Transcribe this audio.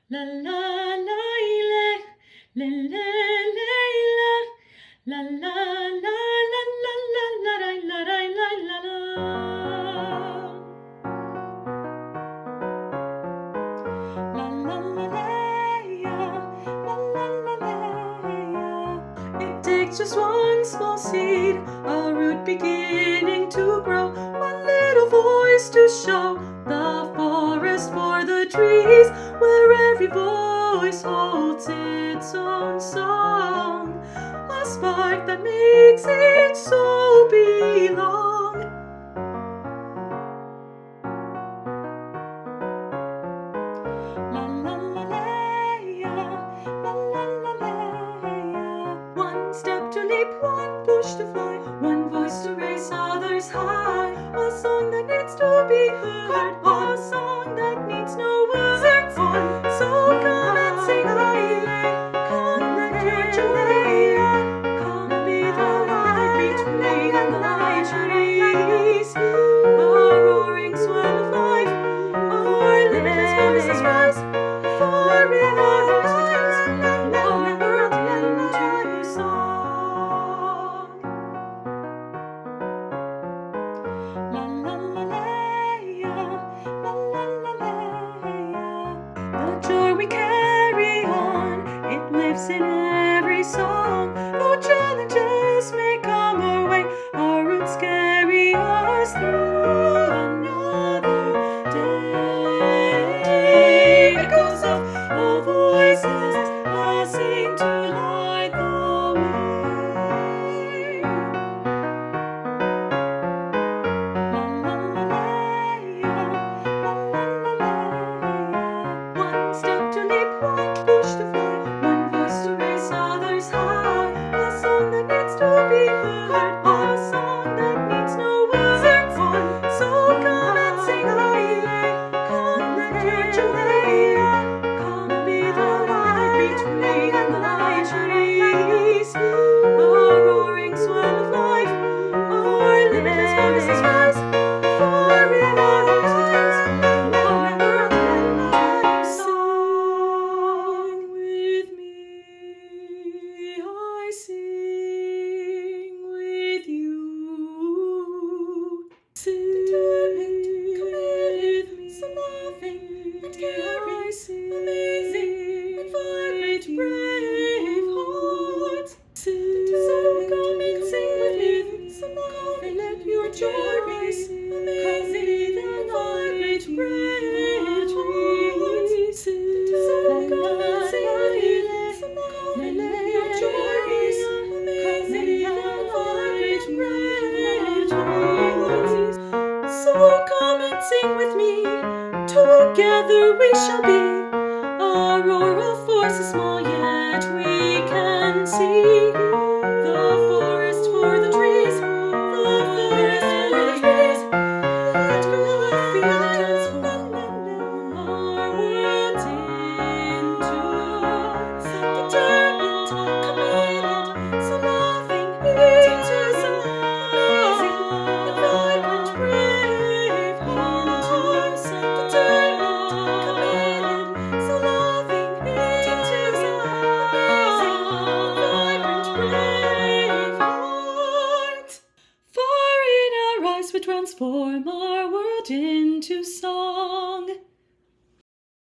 La la la la la la la la la la la la la la la la la la la. La la la la la la. It takes just one small seed, a root beginning to grow, one little voice to show the forest for the trees, where every voice holds its own song, a spark that makes each soul belong. La la la la la la la. One step to leap, one push to fly, one voice to raise others high, a song that needs to be heard, a song that needs no words. Sing on, so come and sing come let your joy, come be the light between the light trees, a roaring swell of life, our limitless voices rise, for in our hearts the world into song. La la la la la la la. The joy we carry on, it lives in every song. Though challenges may come our way, our roots carry us through another day. Echoes of all voices passing to light the way. One step to leap, one push to fly, one voice to raise others high, a song that needs to be heard, a song that needs no words. Sing on, so come and sing come let your joy, come be the light between the light trees, a roaring swell of life, our limitless voices rise, for in our hearts song with me, I sing with you. Determined, committed, some laughing and caring, amazing and vibrant, brave hearts. So come and sing with me, some laughing, let your joy rise, amazing and vibrant, brave hearts. So come and sing with me, some laughing, let your joy rise, amazing and vibrant, brave hearts. So come and sing with me, together we shall be